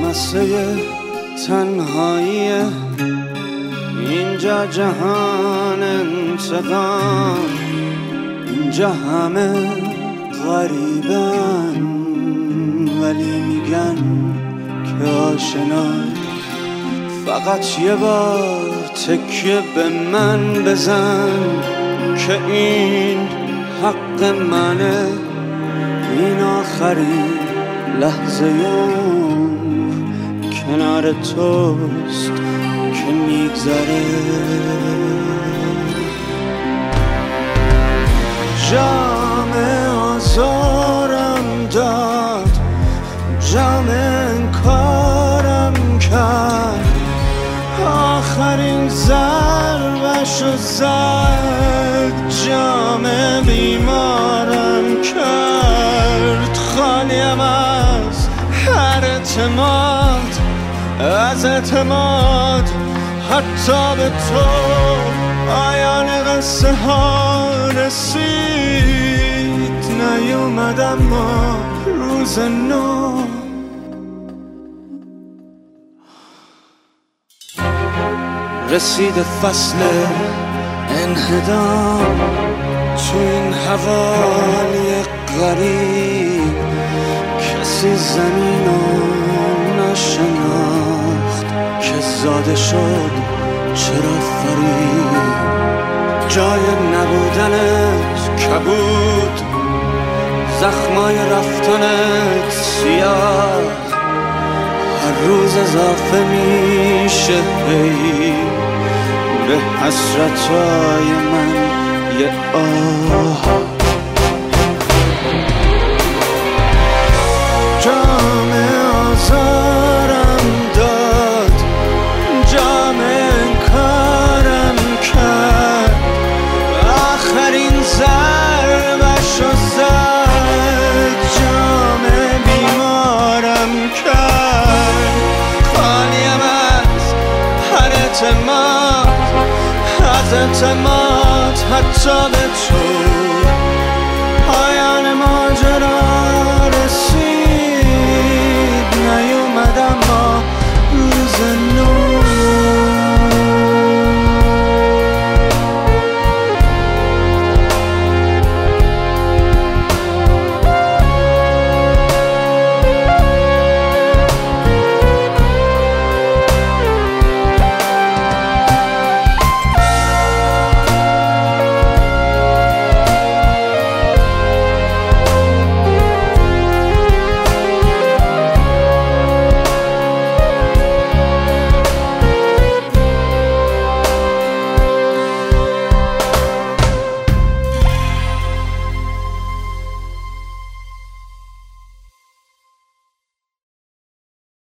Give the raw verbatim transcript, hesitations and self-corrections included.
مسئله تنهایی اینجا جهان انتقام، اینجا همه غریبن ولی میگن که آشنای. فقط یه بار تکیه به من بزن که این حق منه، این آخرین لحظه عمر کنار توست که میگذره. جام آزارم داد، جام انکارم کرد، آخرین ضربشو زد، جام بیمارم کرد. خالیم از هر اعتماد، از اعتماد حتی به تو. پایان قصه ها رسید، نیومد اما روز نو. رسید فصل انهدام تو این حوالی غریب، کسی زمین رو نشناخت که زاده شد چرا فرید. جای نبودنت کبود، زخمای رفتنت سیاه، هر روز اضافه میشه هی به حسرتای من یه آه. جام آزارم داد، جام انکارم کرد، آخرین ضربشو زد، جام بیمارم کرد. خالیم از هر اعتماد، از اعتماد حتی به تو.